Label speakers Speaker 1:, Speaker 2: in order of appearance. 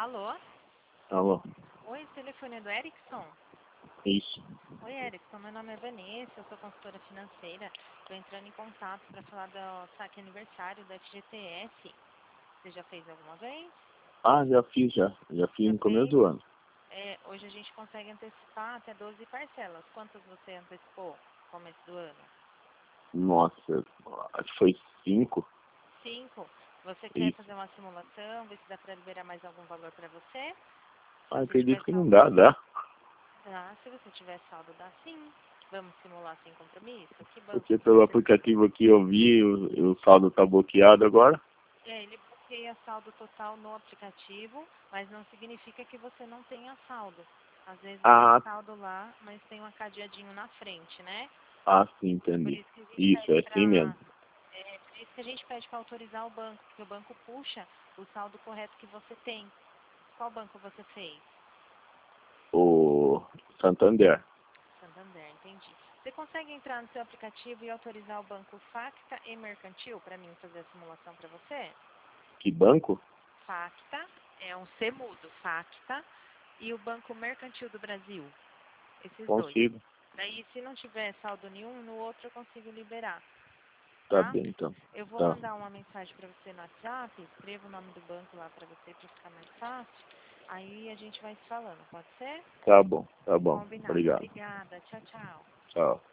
Speaker 1: Alô?
Speaker 2: Alô?
Speaker 1: Oi, esse telefone é do Erickson?
Speaker 2: Isso.
Speaker 1: Oi, Erickson, meu nome é Vanessa, eu sou consultora financeira. Estou entrando em contato para falar do saque aniversário da FGTS. Você já fez alguma vez?
Speaker 2: Ah, já fiz já. Já fiz
Speaker 1: Já
Speaker 2: no começo
Speaker 1: fez?
Speaker 2: do ano.
Speaker 1: Hoje a gente consegue antecipar até 12 parcelas. Quantas você antecipou no começo do ano?
Speaker 2: Nossa, acho que foi 5.
Speaker 1: 5. Você quer
Speaker 2: Isso.
Speaker 1: fazer uma simulação, ver se dá para liberar mais algum valor para você?
Speaker 2: Ah,
Speaker 1: Se tiver
Speaker 2: acredito que não
Speaker 1: saldo,
Speaker 2: dá.
Speaker 1: se você tiver saldo, dá sim. Vamos simular sem compromisso? Que banco
Speaker 2: Porque
Speaker 1: que
Speaker 2: pelo
Speaker 1: você...
Speaker 2: aplicativo aqui eu vi, o saldo tá bloqueado agora.
Speaker 1: Ele bloqueia saldo total no aplicativo, mas não significa que você não tenha saldo. Às vezes tem
Speaker 2: Ah,
Speaker 1: saldo lá, mas tem um cadeadinho na frente, né?
Speaker 2: sim,
Speaker 1: Por
Speaker 2: entendi.
Speaker 1: isso que a gente
Speaker 2: Isso,
Speaker 1: pede
Speaker 2: é assim
Speaker 1: para
Speaker 2: mesmo.
Speaker 1: por isso que a gente pede para autorizar o banco, porque o banco puxa o saldo correto que você tem. Qual banco você fez?
Speaker 2: O Santander.
Speaker 1: Santander, entendi. Você consegue entrar no seu aplicativo e autorizar o banco Facta e Mercantil para mim fazer a simulação para você?
Speaker 2: Que banco?
Speaker 1: Facta é um C mudo, Facta, e o Banco Mercantil do Brasil. Esses dois.
Speaker 2: Consigo.
Speaker 1: Daí, se não tiver saldo nenhum, no outro eu consigo liberar,
Speaker 2: Tá
Speaker 1: tá?
Speaker 2: bem, então.
Speaker 1: Eu vou
Speaker 2: Tá.
Speaker 1: mandar uma mensagem para você no WhatsApp, escreva o nome do banco lá para você, para ficar mais fácil. Aí a gente vai se falando, pode ser?
Speaker 2: Tá bom, tá bom.
Speaker 1: Combinado.
Speaker 2: Obrigado.
Speaker 1: Obrigada. Tchau, tchau.
Speaker 2: Tchau.